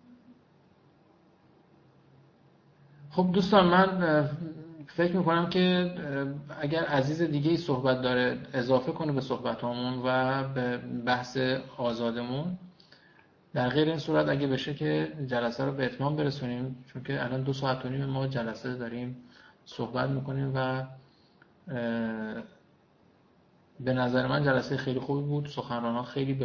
S1: خب دوستان، من فکر میکنم که اگر عزیز دیگه ای صحبت داره اضافه کنه به صحبت همون و به بحث آزادمون، در غیر این صورت اگه بشه که جلسه رو به اتمام برسونیم، چون که الان دو ساعت و نیم ما جلسه داریم صحبت میکنیم و به نظر من جلسه خیلی خوبی بود، سخنرانان خیلی به